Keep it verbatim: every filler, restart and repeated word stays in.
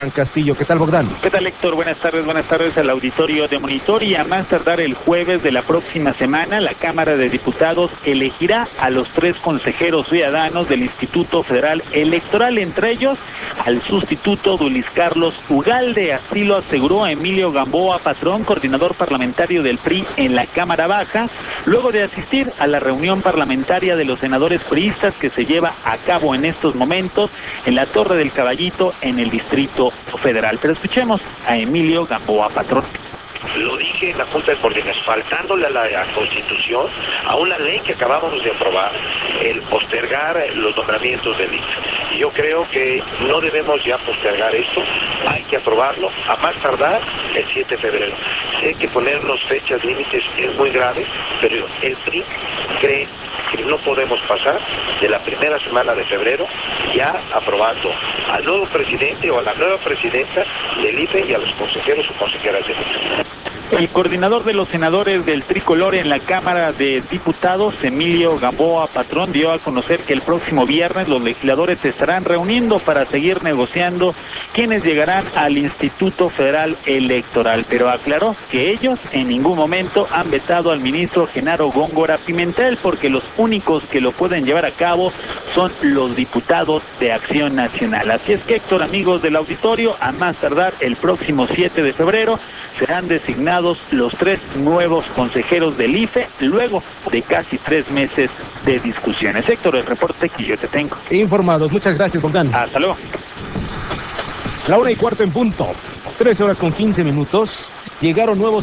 Castillo. ¿Qué tal, Bogdan? ¿Qué tal, Héctor? Buenas tardes, buenas tardes al auditorio de Monitor. Y a más tardar el jueves de la próxima semana, la Cámara de Diputados elegirá a los tres consejeros ciudadanos del Instituto Federal Electoral, entre ellos al sustituto de Luis Carlos Ugalde. Así lo aseguró Emilio Gamboa Patrón, coordinador parlamentario del P R I en la Cámara Baja, luego de asistir a la reunión parlamentaria de los senadores priistas que se lleva a cabo en estos momentos en la Torre del Caballito, en el Distrito Federal. Pero escuchemos a Emilio Gamboa Patrón. Lo dije en la Junta de Coordinación, faltándole a la, a la Constitución, a una ley que acabamos de aprobar, el postergar los nombramientos del I F E. Y yo creo que no debemos ya postergar esto, hay que aprobarlo a más tardar el siete de febrero. Sé que ponernos fechas límites es muy grave, pero el P R I cree que no podemos pasar de la primera semana de febrero ya aprobando al nuevo presidente o a la nueva presidenta del I F E y a los consejeros o consejeras del I F E. El coordinador de los senadores del Tricolor en la Cámara de Diputados, Emilio Gamboa Patrón, dio a conocer que el próximo viernes los legisladores se estarán reuniendo para seguir negociando quienes llegarán al Instituto Federal Electoral, pero aclaró que ellos en ningún momento han vetado al ministro Genaro Góngora Pimentel, porque los únicos que lo pueden llevar a cabo son los diputados de Acción Nacional. Así es que, Héctor, amigos del auditorio, a más tardar el próximo siete de febrero serán designados los tres nuevos consejeros del I F E, luego de casi tres meses de discusiones. Héctor, el reporte que yo te tengo. Informados. Muchas gracias, Bogdan. Hasta luego. La una y cuarto en punto. Tres horas con quince minutos. Llegaron nuevos